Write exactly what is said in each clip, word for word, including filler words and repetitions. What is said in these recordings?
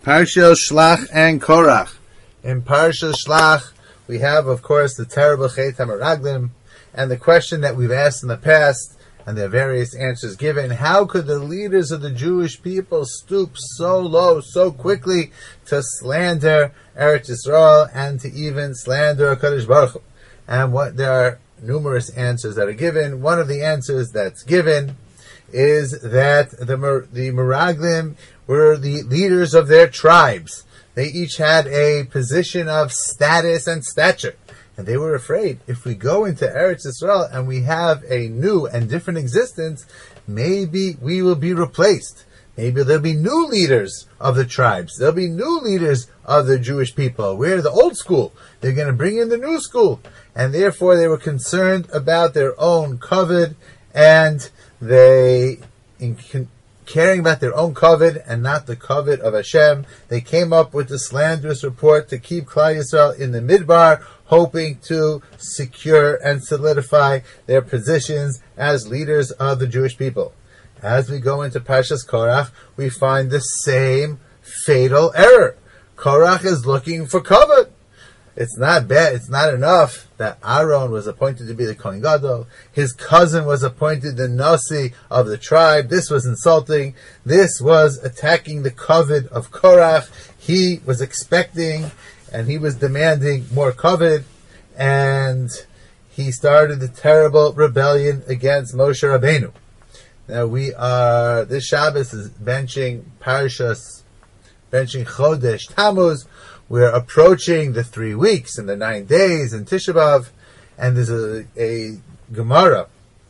Parshas Shlach and Korach. In Parshas Shlach, we have, of course, the terrible Chet HaMeraglim, and the question that we've asked in the past, and there are various answers given. How could the leaders of the Jewish people stoop so low, so quickly, to slander Eretz Yisrael, and to even slander HaKadosh Baruch Hu? And what there are numerous answers that are given. One of the answers that's given is that the the Meraglim were the leaders of their tribes. They each had a position of status and stature. And they were afraid, if we go into Eretz Yisrael and we have a new and different existence, maybe we will be replaced. Maybe there'll be new leaders of the tribes. There'll be new leaders of the Jewish people. We're the old school. They're going to bring in the new school. And therefore they were concerned about their own kavod, and they, in caring about their own kavod and not the kavod of Hashem, they came up with the slanderous report to keep Klal Yisrael in the Midbar, hoping to secure and solidify their positions as leaders of the Jewish people. As we go into Parshas Korach, we find the same fatal error. Korach is looking for kavod. It's not bad. It's not enough that Aaron was appointed to be the Kohen Gadol. His cousin was appointed the Nasi of the tribe. This was insulting. This was attacking the kavod of Korach. He was expecting and he was demanding more kavod, and he started the terrible rebellion against Moshe Rabbeinu. Now we are, this Shabbos is benching Parshas, benching Chodesh Tammuz. We're approaching the three weeks and the nine days in Tisha B'Av, and there's a, a Gemara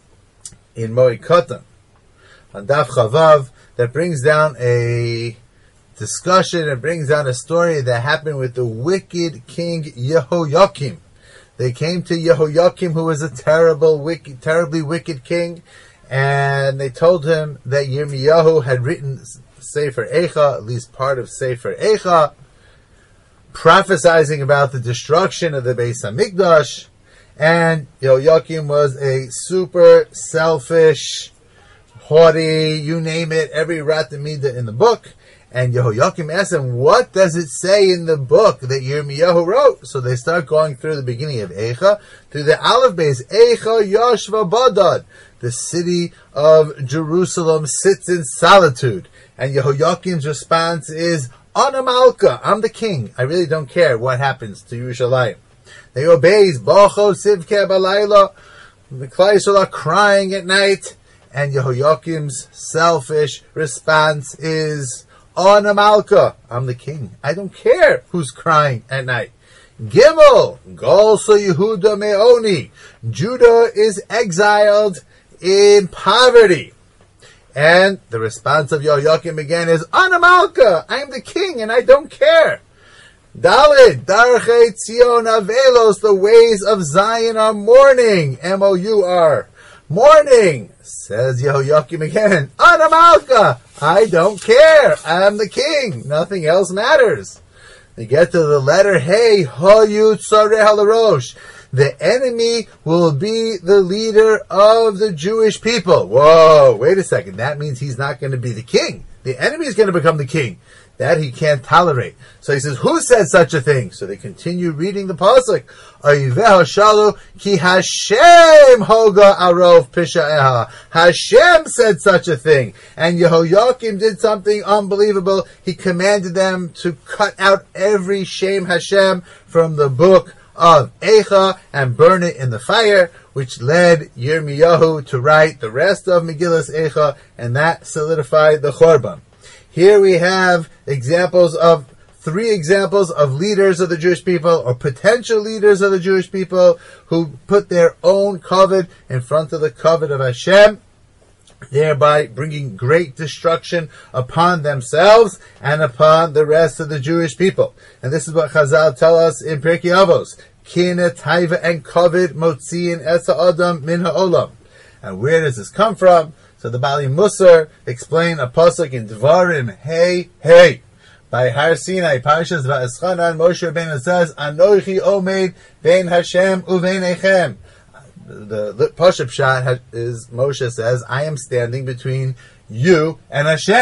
in Moed Katan on Daf Chavav that brings down a discussion and brings down a story that happened with the wicked king Yehoyakim. They came to Yehoyakim, who was a terrible, wicked, terribly wicked king, and they told him that Yirmiyahu had written Sefer Eicha, at least part of Sefer Eicha, prophesizing about the destruction of the Beis Hamikdash, and Yehoyakim was a super selfish, haughty, you name it, every rat midah in the book. And Yehoyakim asked him, what does it say in the book that Yirmiyahu wrote? So they start going through the beginning of Eicha, through the Aleph Beis. Eicha Yashva Badad. The city of Jerusalem sits in solitude. And Yehoyakim's response is, Ana Malka, I'm the king. I really don't care what happens to Yerushalayim. They obeys, Bacho Sivke Balayla. The Klal Yisrael are crying at night. And Yehoyakim's selfish response is, Ana Malka, I'm the king. I don't care who's crying at night. Gimel, Golsa Yehuda Meoni. Judah is exiled in poverty. And the response of Yehoyakim again is, Ana Malka, I'm the king and I don't care. Dalid, Darchei Tzion Avelos, the ways of Zion are mourning. M O U R. Mourning. Says Yehoyakim again, Ana Malka, I don't care. I'm the king. Nothing else matters. They get to the letter Hey, Hoyu Tzareh Halarosh. The enemy will be the leader of the Jewish people. Whoa, wait a second. That means he's not going to be the king. The enemy is going to become the king. That he can't tolerate. So he says, who said such a thing? So they continue reading the pasuk. Oyiveh shalu ki Hashem hoga arov pisha'eha. Hashem said such a thing. And Yehoyakim did something unbelievable. He commanded them to cut out every Shem Hashem from the book of Eicha and burn it in the fire, which led Yirmiyahu to write the rest of Megillas Eicha, and that solidified the Chorban. Here we have examples of, three examples of leaders of the Jewish people, or potential leaders of the Jewish people, who put their own kavod in front of the kavod of Hashem, thereby bringing great destruction upon themselves and upon the rest of the Jewish people. And this is what Chazal tell us in Pirkei Avos. Kina, taiva, and kavod motziin esa adam min ha'olam. And where does this come from? So the Bali Musar explain a pasuk in Dvarim, hey, hey. By Har Sinai, Parshas Va'eschanan, Moshe Rabbeinu says, Anochi omed vein Hashem uvein echem. The, the Pashup shot is, Moshe says, I am standing between you and Hashem.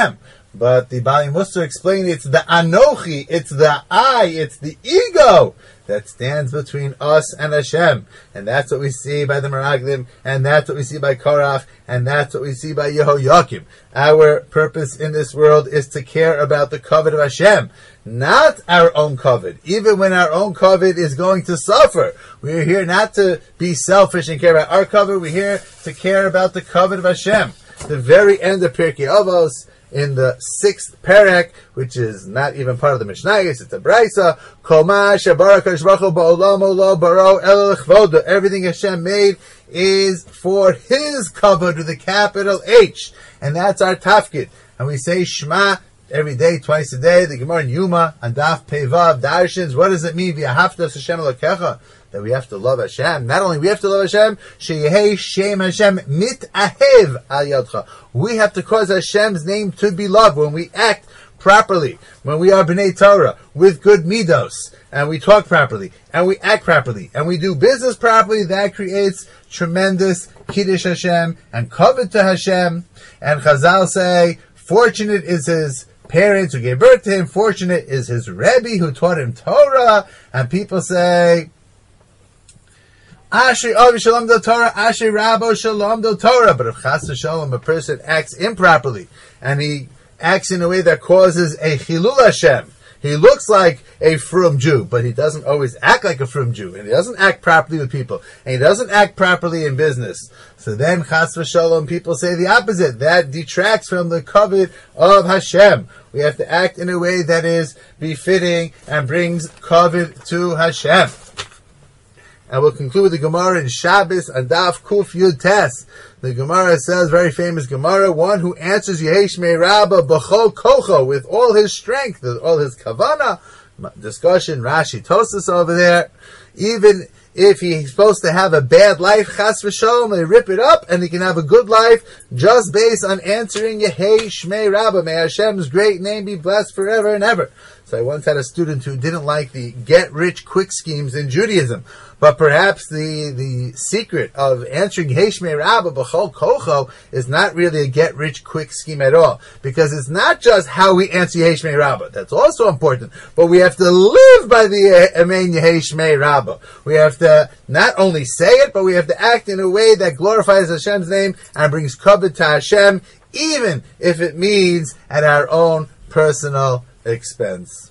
But the Bali Musar explained it's the Anochi, it's the I, it's the ego that stands between us and Hashem. And that's what we see by the Meraglim, and that's what we see by Korach, and that's what we see by Yehoyakim. Our purpose in this world is to care about the covet of Hashem, not our own covet. Even when our own covet is going to suffer, we're here not to be selfish and care about our covet, we're here to care about the covet of Hashem. The very end of Pirkei Avos, in the sixth parak, which is not even part of the Mishnayos, it's a Braisa. Everything Hashem made is for His kavod with a capital H, and that's our tafkid. And we say Shema every day, twice a day. The Gemara in Yuma and Daf Pevav Darshins. What does it mean? V'ahavtas Hashem Elokecha. That we have to love Hashem. Not only we have to love Hashem, Sheyehei Shem Hashem Mitahev Al Yadcha. We have to cause Hashem's name to be loved when we act properly, when we are B'nai Torah, with good midos, and we talk properly, and we act properly, and we do business properly. That creates tremendous Kiddush Hashem and covet to Hashem. And Chazal say, fortunate is his parents who gave birth to him, fortunate is his Rebbe who taught him Torah. And people say, Ashrei Avi Shalom Do Torah, Ashrei Rabbo Shalom Do Torah. But if Chas Shalom, a person acts improperly, and he acts in a way that causes a Chilul Hashem, he looks like a frum Jew, but he doesn't always act like a frum Jew, and he doesn't act properly with people, and he doesn't act properly in business. So then, Chas v'Shalom, people say the opposite. That detracts from the covet of Hashem. We have to act in a way that is befitting and brings covet to Hashem. And we'll conclude with the Gemara in Shabbos and Daf Kuf Yud Tes. The Gemara says, very famous Gemara, one who answers Yehesh Mei Rabba B'chol Kocho, with all his strength, with all his kavana. Discussion, Rashi Tosas over there. Even if he's supposed to have a bad life, Chas v'Shalom, they rip it up, and he can have a good life just based on answering Yehesh Mei Rabba. May Hashem's great name be blessed forever and ever. So I once had a student who didn't like the get-rich-quick schemes in Judaism. But perhaps the, the secret of answering Yehesh Mei Rabba B'chol Kocho is not really a get-rich-quick scheme at all. Because it's not just how we answer Yehesh Mei Rabba. That's also important. But we have to live by the Amen Yehesh Mei Rabba. We have to not only say it, but we have to act in a way that glorifies Hashem's name and brings covet to Hashem, even if it means at our own personal expense.